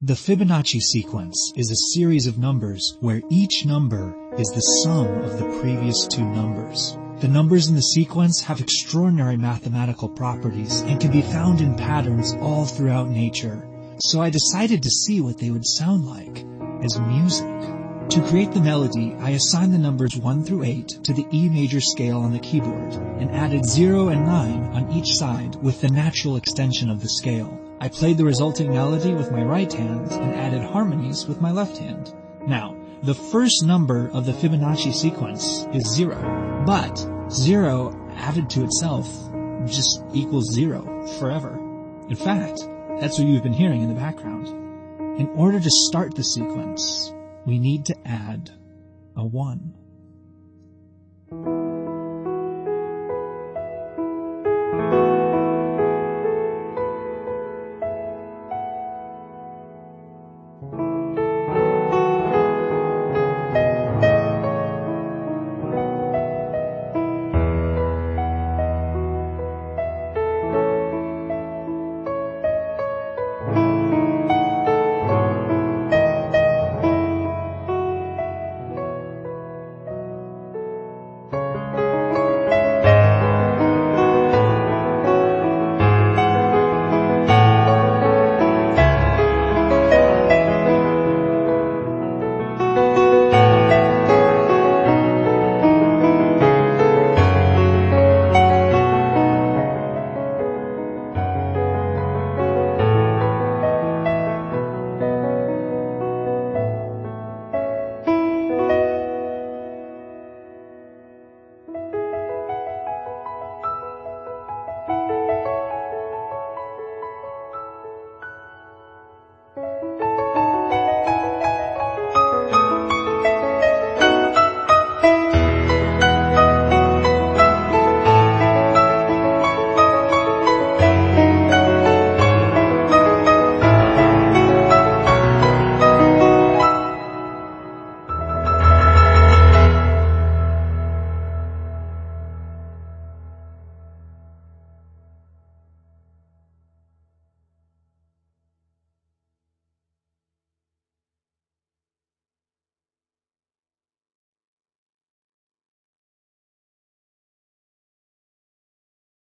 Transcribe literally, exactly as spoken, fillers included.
The Fibonacci sequence is a series of numbers where each number is the sum of the previous two numbers. The numbers in the sequence have extraordinary mathematical properties and can be found in patterns all throughout nature. So I decided to see what they would sound like as music. To create the melody, I assigned the numbers one through eight to the E major scale on the keyboard and added zero and nine on each side with the natural extension of the scale. I played the resulting melody with my right hand and added harmonies with my left hand. Now, the first number of the Fibonacci sequence is zero, but zero added to itself just equals zero forever. In fact, that's what you've been hearing in the background. In order to start the sequence, we need to add a one.